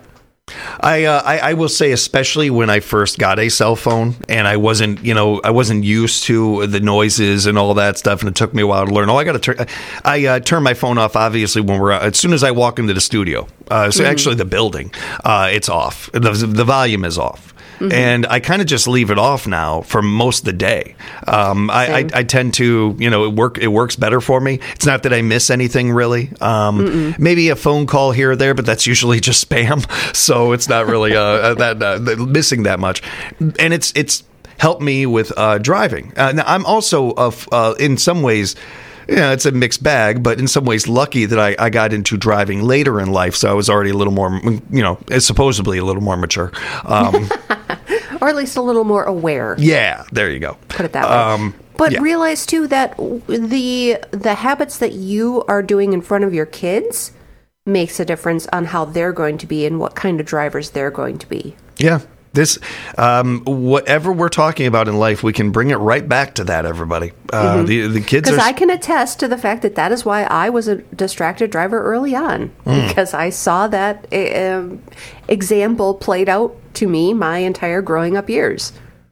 I, uh, I I will say, especially when I first got a cell phone and I wasn't, you know, I wasn't used to the noises and all that stuff, and it took me a while to learn. Oh, I got to turn. I uh, turn my phone off obviously when we're as soon as I walk into the studio. Uh, so mm-hmm. actually, the building, uh, it's off. The the volume is off. Mm-hmm. And I kind of just leave it off now for most of the day. Um, I, I, I tend to, you know, it work. It works better for me. It's not that I miss anything really. Um, maybe a phone call here or there, but that's usually just spam. So it's not really uh, that uh, missing that much. And it's it's helped me with uh, driving. Uh, now I'm also uh, uh, in some ways. Yeah, it's a mixed bag, but in some ways lucky that I, I got into driving later in life, so I was already a little more, you know, supposedly a little more mature. Um, or at least a little more aware. Yeah, there you go. Put it that way. Um, but yeah. Realize, too, that the the habits that you are doing in front of your kids makes a difference on how they're going to be and what kind of drivers they're going to be. Yeah. This, um, whatever we're talking about in life, we can bring it right back to that, everybody. Uh, mm-hmm. The the kids are... Because I can attest to the fact that that is why I was a distracted driver early on. Mm. Because I saw that uh, example played out to me my entire growing up years.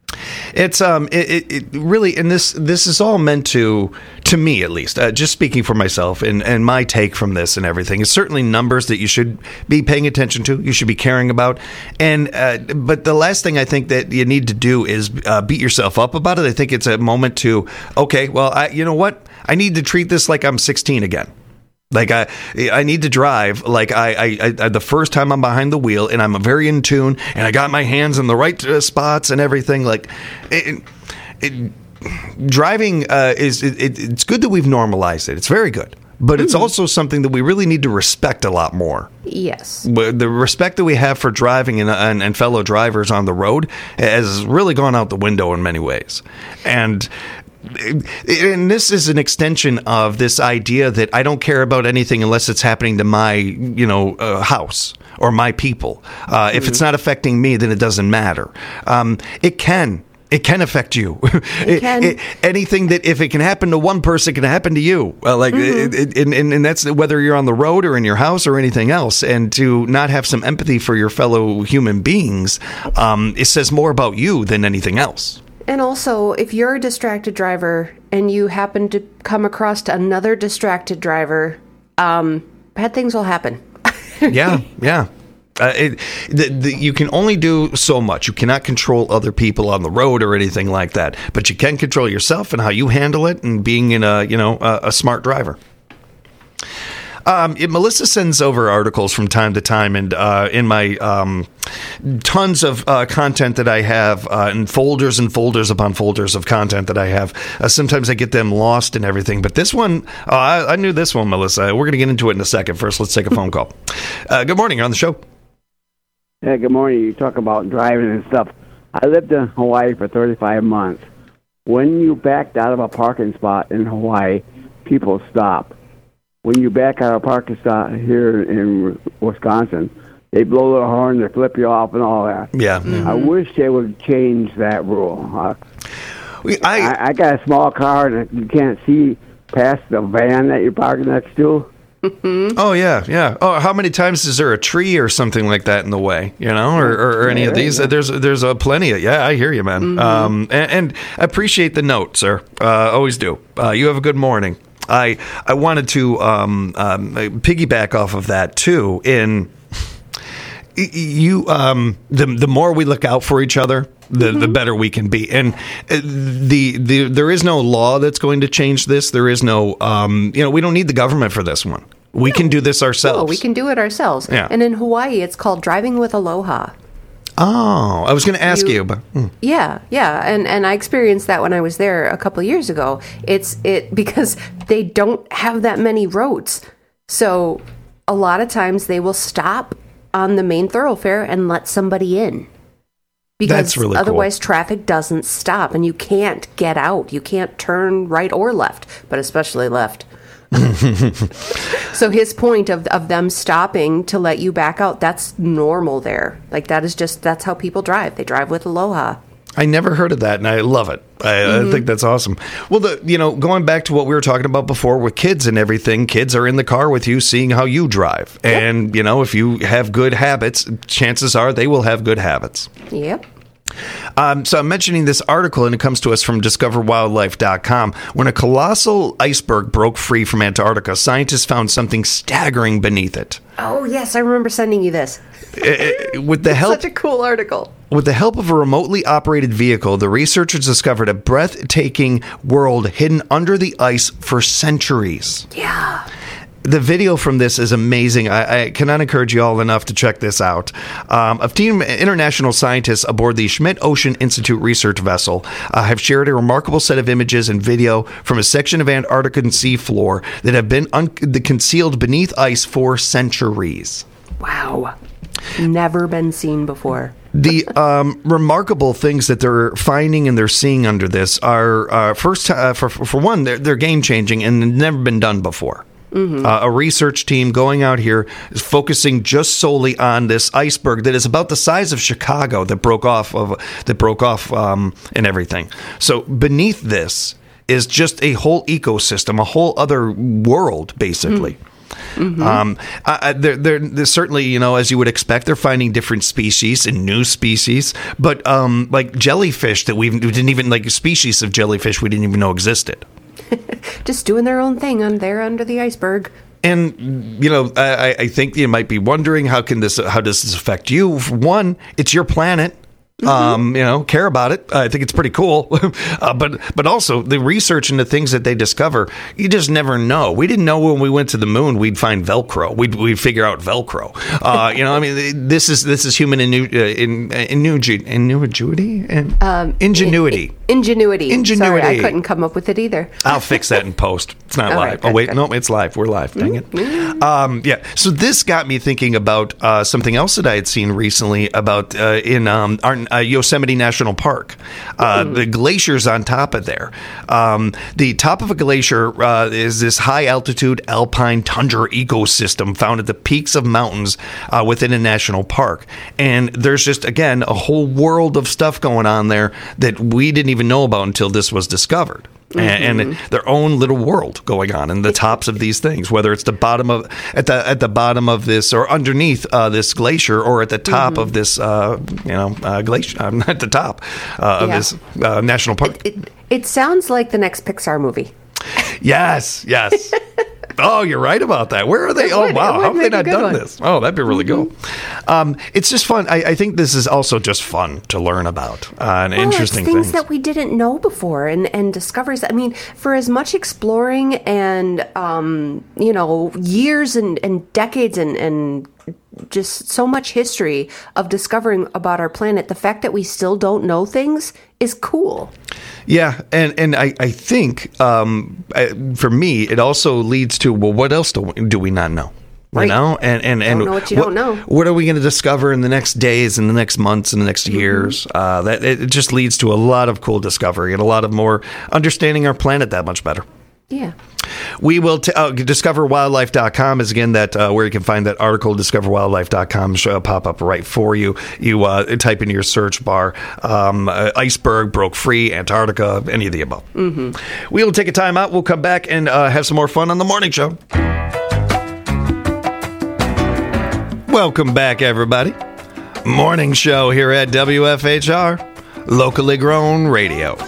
It's um, it, it, it really, and this this is all meant to, to me at least, uh, just speaking for myself and, and my take from this and everything. It's certainly numbers that you should be paying attention to, you should be caring about, and uh, but the last thing I think that you need to do is uh, beat yourself up about it. I think it's a moment to, okay, well, I, you know what, I need to treat this like I'm sixteen again. Like I, I need to drive like I, I, I, the first time I'm behind the wheel and I'm very in tune and I got my hands in the right uh, spots and everything. Like, it, it, driving uh, is it, it, it's good that we've normalized it. It's very good, but it's mm-hmm. also something that we really need to respect a lot more. Yes, the respect that we have for driving and, and, and fellow drivers on the road has really gone out the window in many ways, and. And this is an extension of this idea that I don't care about anything unless it's happening to my, you know, uh, house or my people. Uh, mm-hmm. If it's not affecting me, then it doesn't matter. Um, it can. It can affect you. It can. It, it, anything that, if it can happen to one person, can happen to you. Uh, like, mm-hmm. it, it, and, and that's whether you're on the road or in your house or anything else. And to not have some empathy for your fellow human beings, um, it says more about you than anything else. And also, if you're a distracted driver and you happen to come across another distracted driver, um, bad things will happen. yeah, yeah. Uh, it, the, the, you can only do so much. You cannot control other people on the road or anything like that. But you can control yourself and how you handle it and being in a, you know, a, a smart driver. Um, it, Melissa sends over articles from time to time, and uh, in my um, tons of uh, content that I have, uh, and folders and folders upon folders of content that I have, uh, sometimes I get them lost and everything. But this one, uh, I, I knew this one, Melissa. We're going to get into it in a second. First, let's take a phone call. Uh, good morning. You're on the show. Yeah, good morning. You talk about driving and stuff. I lived in Hawaii for thirty-five months. When you backed out of a parking spot in Hawaii, people stop. When you back out of a parking spot here in Wisconsin, they blow their horn, they flip you off, and all that. Yeah. Mm-hmm. I wish they would change that rule. Uh, we, I, I I got a small car, and you can't see past the van that you're parking next to. Mm-hmm. Oh, yeah, yeah. Oh, how many times is there a tree or something like that in the way, you know, or, or, or any yeah, of these? Yeah. There's there's a plenty of, yeah, I hear you, man. Mm-hmm. Um, and, and I appreciate the note, sir. Uh, always do. Uh, you have a good morning. I I wanted to um, um, piggyback off of that too. In you, um, the the more we look out for each other, the mm-hmm. the better we can be. And the the there is no law that's going to change this. There is no um, you know, we don't need the government for this one. We no. can do this ourselves. No, we can do it ourselves. Yeah. And in Hawaii, it's called driving with Aloha. Oh, I was going to ask you, you but hmm. yeah, yeah, and and I experienced that when I was there a couple of years ago. It's it because they don't have that many roads, so a lot of times they will stop on the main thoroughfare and let somebody in because That's really otherwise cool. traffic doesn't stop and you can't get out. You can't turn right or left, but especially left. So his point of of them stopping to let you back out, that's normal there. Like that is just, that's how people drive. They drive with Aloha. I never heard of that, and I love it. I, mm-hmm. I think that's awesome. Well, the you know, going back to what we were talking about before with kids and everything, kids are in the car with you seeing how you drive. Yep. And, you know, if you have good habits, chances are they will have good habits. Yep. Um, so I'm mentioning this article, and it comes to us from discover wildlife dot com. When a colossal iceberg broke free from Antarctica, scientists found something staggering beneath it. Oh, yes, I remember sending you this. uh, with the help, such a cool article. With the help of a remotely operated vehicle, the researchers discovered a breathtaking world hidden under the ice for centuries. Yeah. The video from this is amazing. I, I cannot encourage you all enough to check this out. Um, a team of international scientists aboard the Schmidt Ocean Institute research vessel uh, have shared a remarkable set of images and video from a section of Antarctican seafloor that have been un- concealed beneath ice for centuries. Wow. Never been seen before. The um, remarkable things that they're finding and they're seeing under this are, uh, first, uh, for, for one, they're, they're game-changing and never been done before. Mm-hmm. Uh, a research team going out here is focusing just solely on this iceberg that is about the size of Chicago that broke off of that broke off um, and everything. So beneath this is just a whole ecosystem, a whole other world, basically. Mm. Mm-hmm. Um, uh, they're, they're, they're certainly, you know, as you would expect, they're finding different species and new species. But um, like jellyfish that we didn't even, like species of jellyfish we didn't even know existed. Just doing their own thing on there under the iceberg. And, you know, I, I think you might be wondering, how can this, how does this affect you? For one, it's your planet. Mm-hmm. Um, you know, care about it. I think it's pretty cool. uh, but but also the research and the things that they discover, you just never know. We didn't know when we went to the moon we'd find Velcro. We'd we'd figure out Velcro. Uh, you know, I mean, this is this is human inu- uh, in, uh, ingenuity, ingenuity, and um, ingenuity. In, ingenuity. Ingenuity. Sorry, I couldn't come up with it either. I'll fix that in post. It's not All live. right, good, oh wait, good. no, it's live. We're live. Dang it. Mm-hmm. Um, yeah. So this got me thinking about uh, something else that I had seen recently about uh, in um, our uh, Yosemite National Park. Uh, the glaciers on top of there. Um, the top of a glacier uh, is this high altitude alpine tundra ecosystem found at the peaks of mountains uh, within a national park. And there's just, again, a whole world of stuff going on there that we didn't even know about until this was discovered. Mm-hmm. And, and their own little world going on in the tops of these things, whether it's the bottom of at the at the bottom of this or underneath uh, this glacier, or at the top mm-hmm. of this uh, you know uh, glacier, uh, at the top uh, of yeah. this uh, national park. It, it, it sounds like the next Pixar movie. Yes, yes. Oh, you're right about that. Where are they? It Oh, would, wow. How have they not done one. this? Oh, that'd be really mm-hmm. cool. Um, it's just fun. I, I think this is also just fun to learn about uh, and well, interesting it's things, things that we didn't know before, and, and discoveries. I mean, for as much exploring and, um, you know, years and, and decades and, and just so much history of discovering about our planet, the fact that we still don't know things is cool. Yeah, and, and I, I think, um, I, for me, it also leads to, well, what else do, do we not know? You Right. know? And, and, and Don't know what you don't know. What are we going to discover in the next days, in the next months, in the next mm-hmm. years? Uh, that it just leads to a lot of cool discovery and a lot of more understanding our planet that much better. Yeah. We will t- uh, discover wildlife dot com is again that uh, where you can find that article. discover wildlife dot com should pop up right for you. You uh, type in your search bar um, uh, iceberg broke free, Antarctica, any of the above. Mm-hmm. We will take a time out. We'll come back and uh, have some more fun on the morning show. Welcome back, everybody. Morning show here at W F H R, locally grown radio.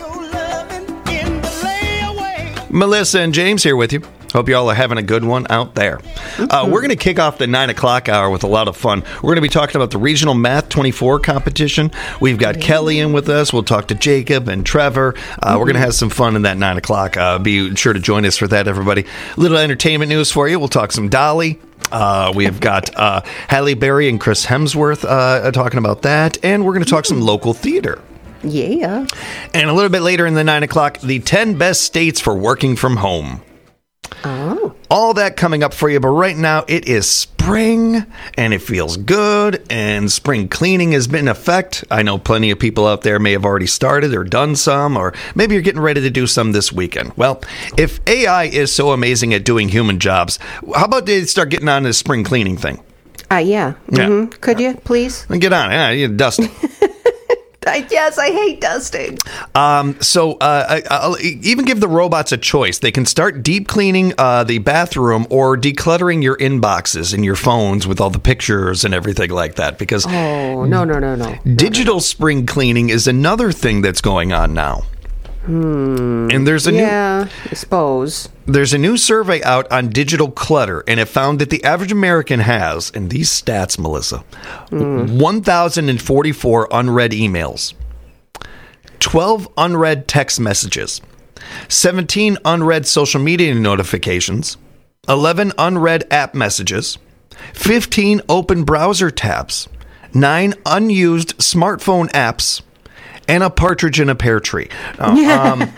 Melissa and James here with you. Hope you all are having a good one out there. Mm-hmm. Uh, we're going to kick off the nine o'clock hour with a lot of fun. We're going to be talking about the Regional Math twenty-four competition. We've got mm-hmm. Kelly in with us. We'll talk to Jacob and Trevor. Uh, mm-hmm. We're going to have some fun in that nine o'clock. Uh, be sure to join us for that, everybody. Little entertainment news for you. We'll talk some Dolly. Uh, we've got uh, Halle Berry and Chris Hemsworth uh, talking about that. And we're going to talk some local theater. Yeah. And a little bit later in the nine o'clock, the ten best states for working from home. Oh. All that coming up for you, but right now it is spring and it feels good, and spring cleaning has been in effect. I know plenty of people out there may have already started or done some, or maybe you're getting ready to do some this weekend. Well, if A I is so amazing at doing human jobs, how about they start getting on this spring cleaning thing? Uh, yeah. Mm-hmm. Yeah. Could you, please? Get on it. Yeah, you dust it. I, yes, I hate dusting. Um, so uh, I, I'll even give the robots a choice. They can start deep cleaning uh, the bathroom or decluttering your inboxes and your phones with all the pictures and everything like that. Because oh no no no no, digital no, no. spring cleaning is another thing that's going on now. Hmm. And there's a yeah, new, I suppose. There's a new survey out on digital clutter, and it found that the average American has, and these stats, Melissa, mm. one thousand forty-four unread emails, twelve unread text messages, seventeen unread social media notifications, eleven unread app messages, fifteen open browser tabs, nine unused smartphone apps, and a partridge in a pear tree. Uh, um,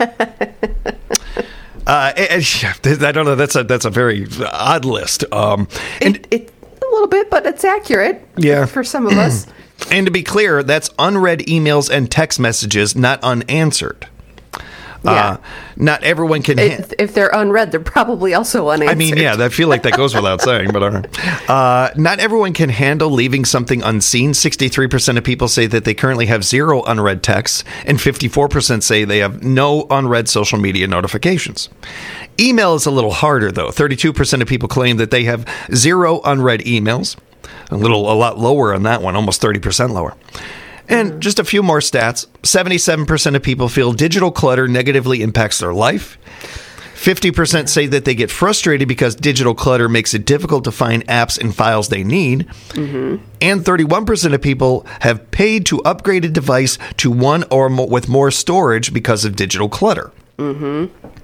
uh, and, I don't know. That's a that's a very odd list. Um, and it, it, a little bit, but it's accurate. Yeah. For some of us. And to be clear, that's unread emails and text messages, not unanswered. Yeah. Uh, not everyone can. Ha- If, if they're unread, they're probably also unanswered. I mean, yeah, I feel like that goes without saying, but all right. Uh, not everyone can handle leaving something unseen. sixty-three percent of people say that they currently have zero unread texts, and fifty-four percent say they have no unread social media notifications. Email is a little harder, though. thirty-two percent of people claim that they have zero unread emails. A little, a lot lower on that one, almost thirty percent lower. And just a few more stats. seventy-seven percent of people feel digital clutter negatively impacts their life. fifty percent say that they get frustrated because digital clutter makes it difficult to find apps and files they need. Mm-hmm. And thirty-one percent of people have paid to upgrade a device to one or more with more storage because of digital clutter. Mm-hmm.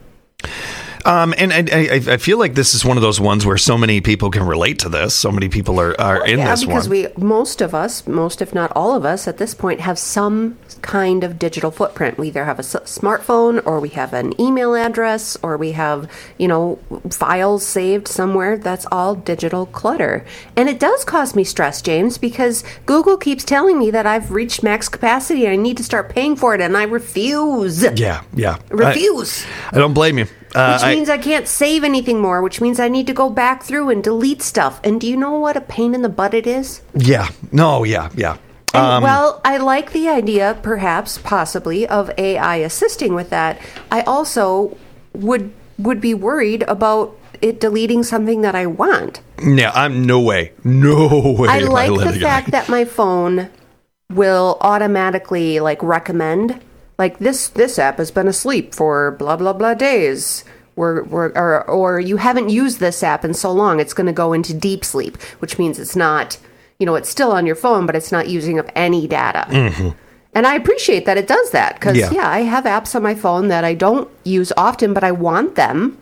Um, and, and I, I feel like this is one of those ones where so many people can relate to this. So many people are, are well, in yeah, this because one. we, most of us, most if not all of us at this point, have some kind of digital footprint. We either have a s- smartphone, or we have an email address, or we have, you know, files saved somewhere. That's all digital clutter. And it does cause me stress, James, because Google keeps telling me that I've reached max capacity and I need to start paying for it, and I refuse. Yeah, yeah. Refuse. I, I don't blame you. Uh, Which means I, I can't save anything more, which means I need to go back through and delete stuff. And do you know what a pain in the butt it is? Yeah. No, yeah, yeah. And, Um, well, I like the idea, perhaps, possibly, of A I assisting with that. I also would would be worried about it deleting something that I want. Yeah, I'm no way. No way. I am like the letting it- fact that my phone will automatically, like, recommend, like, this this app has been asleep for blah, blah, blah days. We're, we're, or, or you haven't used this app in so long, it's going to go into deep sleep, which means it's not, you know, it's still on your phone, but it's not using up any data. Mm-hmm. And I appreciate that it does that, because, Yeah. yeah, I have apps on my phone that I don't use often, but I want them.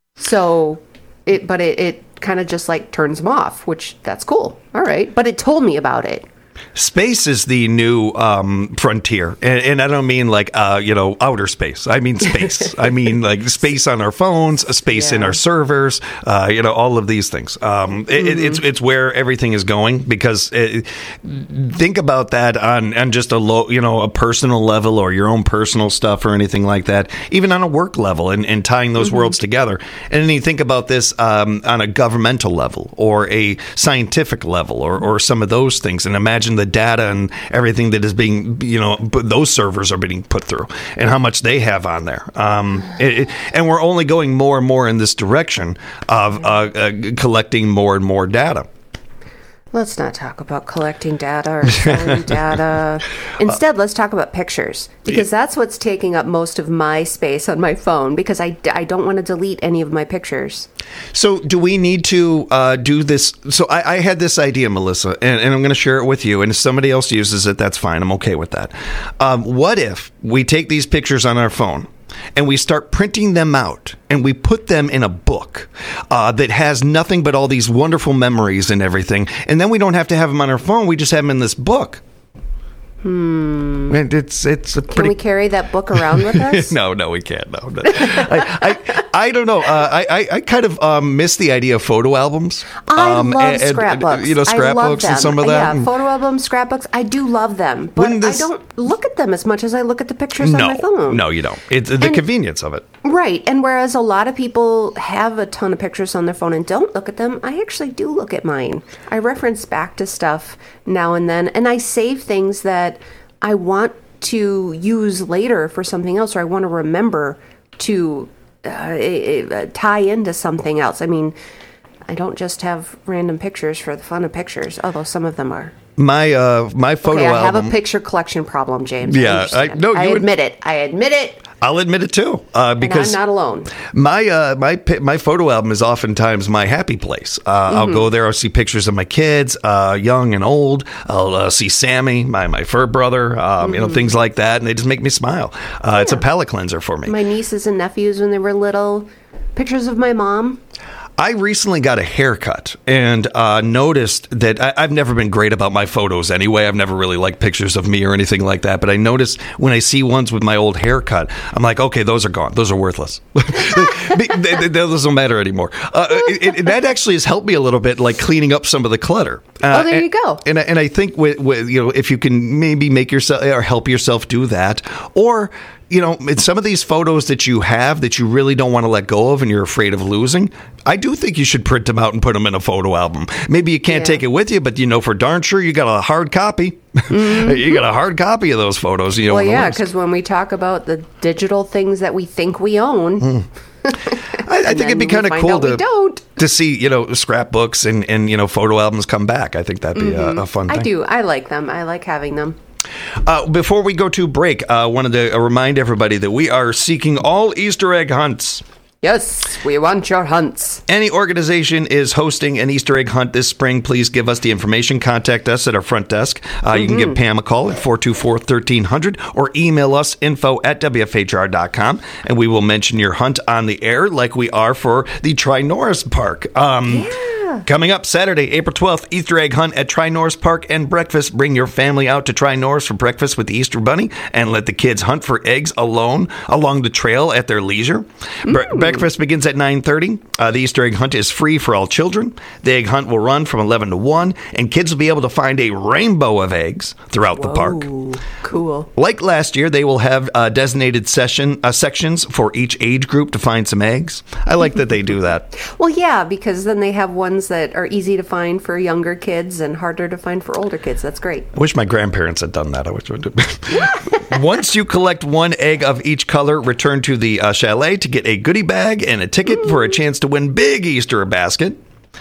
So, it, but it, it kind of just, like, turns them off, which, that's cool. All right. But it told me about it. Space is the new um, frontier, and, and I don't mean like uh, you know outer space. I mean space. I mean like space on our phones, a space in Yeah. our servers. Uh, you know all of these things. Um, it, Mm-hmm. it's it's where everything is going. Because it, think about that on on just a low, you know, a personal level or your own personal stuff or anything like that. Even on a work level, and, and tying those Mm-hmm. worlds together. And then you think about this um, on a governmental level or a scientific level or or some of those things, and imagine the data and everything that is being, you know, those servers are being put through and how much they have on there. Um, it, it, and we're only going more and more in this direction of uh, uh, collecting more and more data. Let's not talk about collecting data or selling data. Instead, let's talk about pictures, because that's what's taking up most of my space on my phone, because I, I don't want to delete any of my pictures. So do we need to uh, do this? So I, I had this idea, Melissa, and, and I'm going to share it with you. And if somebody else uses it, that's fine. I'm okay with that. Um, what if we take these pictures on our phone and we start printing them out and we put them in a book uh, that has nothing but all these wonderful memories and everything, and then we don't have to have them on our phone. We just have them in this book. Hmm. And it's it's a Can pretty. we carry that book around with us? No, no, we can't. No, no. I, I, I don't know. Uh, I, I, I kind of um, miss the idea of photo albums. I um, love and- and, scrapbooks. You know, I love scrapbooks them. and some of that. Yeah, photo albums, scrapbooks. I do love them, but Wouldn't this- I don't look at them as much as I look at the pictures on no, my phone. no, you don't. It's the And- convenience of it. Right. And whereas a lot of people have a ton of pictures on their phone and don't look at them, I actually do look at mine. I reference back to stuff now and then, and I save things that I want to use later for something else, or I want to remember to uh, uh, tie into something else. I mean, I don't just have random pictures for the fun of pictures, although some of them are. My uh, my photo Okay, I have album. a picture collection problem, James. Yeah, I- understand. no, you I would- admit it. I admit it. I'll admit it too, uh, because and I'm not alone. My uh, my pi- my photo album is oftentimes my happy place. Uh, Mm-hmm. I'll go there. I'll see pictures of my kids, uh, young and old. I'll uh, see Sammy, my my fur brother. Um, You know, things like that, and they just make me smile. Uh, It's a palate cleanser for me. My nieces and nephews when they were little, pictures of my mom. I recently got a haircut and uh, noticed that I, I've never been great about my photos anyway. I've never really liked pictures of me or anything like that. But I noticed when I see ones with my old haircut, I'm like, okay, those are gone. Those are worthless. they, they, those don't matter anymore. Uh, it, it, that actually has helped me a little bit, like cleaning up some of the clutter. Uh, Oh, there and, you go. And I, and I think with, with you know, if you can maybe make yourself or help yourself do that, or you know, in some of these photos that you have that you really don't want to let go of and you're afraid of losing, I do think you should print them out and put them in a photo album. Maybe you can't Yeah. take it with you, but you know for darn sure you got a hard copy. Mm-hmm. You got a hard copy of those photos. You know, Well, yeah, because when we talk about the digital things that we think we own, mm. I, I think it'd be then we kind of find cool out we to don't. to see, you know, scrapbooks and, and you know, photo albums come back. I think that'd be Mm-hmm. a, a fun thing. I do. I like them. I like having them. Uh, before we go to break, I uh, wanted to remind everybody that we are seeking all Easter egg hunts. Yes, we want your hunts. Any organization is hosting an Easter egg hunt this spring. Please give us the information. Contact us at our front desk. Uh, mm-hmm. You can give Pam a call at four two four, one three zero zero or email us info at W F H R dot com, and we will mention your hunt on the air like we are for the Tri-Norris Park. Um, yeah. Coming up Saturday, April twelfth, Easter egg hunt at Tri-Norris Park and breakfast. Bring your family out to Tri-Norris for breakfast with the Easter Bunny and let the kids hunt for eggs alone along the trail at their leisure. Bre- breakfast begins at nine thirty. Uh, the Easter egg hunt is free for all children. The egg hunt will run from eleven to one, and kids will be able to find a rainbow of eggs throughout Whoa, the park. Cool. Like last year, they will have uh, designated session uh, sections for each age group to find some eggs. I like that they do that. Well, yeah, because then they have ones that are easy to find for younger kids and harder to find for older kids. That's great. I wish my grandparents had done that. I wish. Once you collect one egg of each color, return to the uh, chalet to get a goodie bag and a ticket for a chance to win big Easter basket.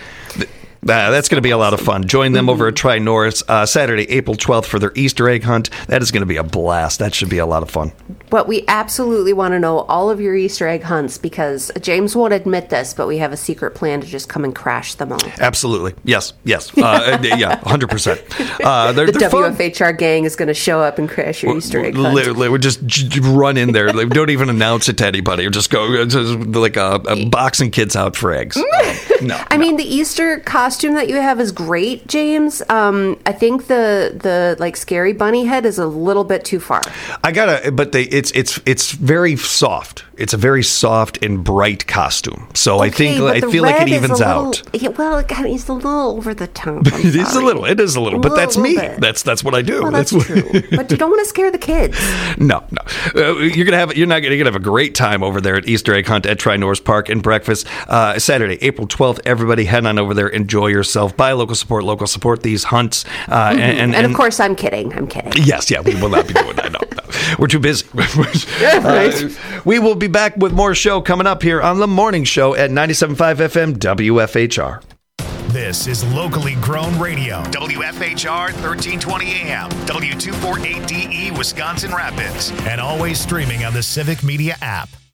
Uh, that's going to be a lot of fun. Join them over at Tri-Norris uh, Saturday, April twelfth for their Easter egg hunt. That is going to be a blast. That should be a lot of fun. But we absolutely want to know all of your Easter egg hunts because James won't admit this, but we have a secret plan to just come and crash them all. Absolutely. Yes. Yes. Uh, yeah. one hundred percent. Uh, they're, the they're W F fun. H R gang is going to show up and crash your Easter egg hunt. Literally, we just j- run in there. Like, don't even announce it to anybody. Just go just like a, a boxing kids out for eggs. No. I no. mean, the Easter costume that you have is great, James. Um, I think the the like scary bunny head is a little bit too far. I gotta, but they, it's it's it's very soft. It's a very soft and bright costume. So I think but I the feel like it red is a evens little- out. Yeah, well, it got- it's a little over the top. I'm It is a sorry. little. It is a little. But Little- that's me. little bit. That's that's what I do. Well, that's, what, true. But you don't want to scare the kids. No, no. Uh, you're gonna have you're not gonna, you're gonna have a great time over there at Easter egg hunt at Tri-Norris Park and breakfast uh, Saturday, April twelfth. Everybody head on over there. Enjoy yourself. Buy local support. Local support these hunts. Uh, Mm-hmm. and, and, And of course, I'm kidding. I'm kidding. Yes, yeah, we will not be doing that. No, no. We're too busy. right. Uh, we will be back with more show coming up here on the morning show at ninety-seven point five F M W F H R. This is locally grown radio. W F H R thirteen twenty A M, W two forty-eight D E, Wisconsin Rapids. And always streaming on the Civic Media app.